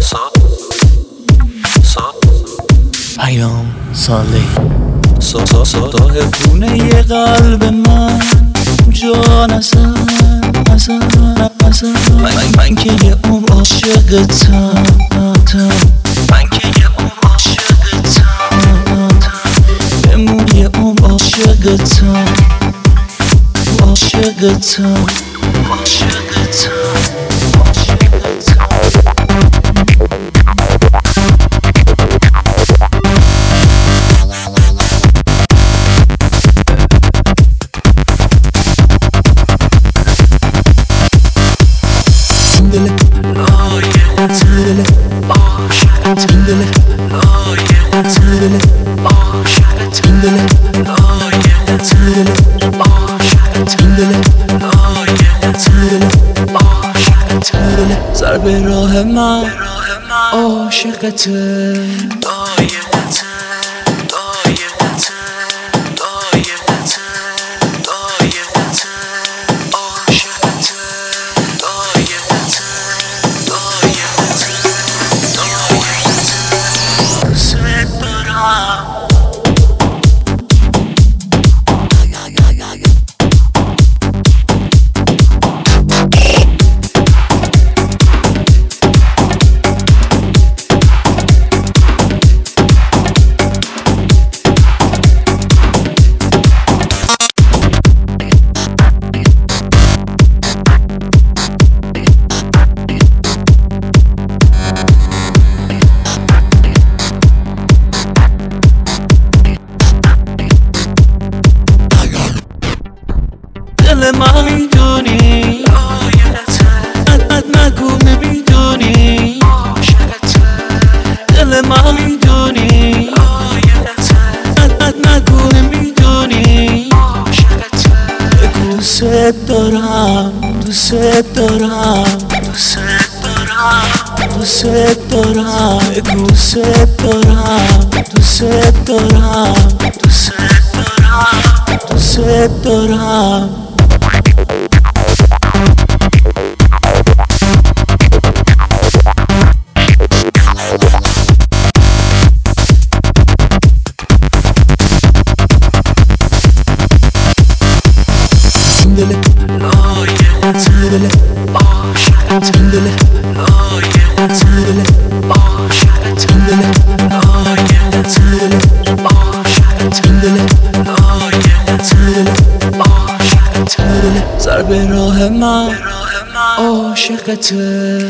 پیام سالی صاحبونه ی قلب من جان من که یه عمر عاشقتم من که یه عمر عاشقتم بمون یه عمر عاشقتم سر به راه من عاشقته دل ما میدونی نگو نمیدونی دل ما میدونی نگو نمیدونی دوست دارم دوست دارم دوست دارم دوست دارم دوست دارم دوست دارم دوست دارم سر به راه من عاشقته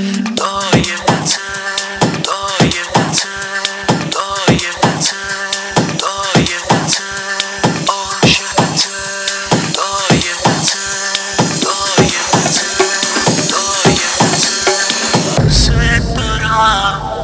دوست دارم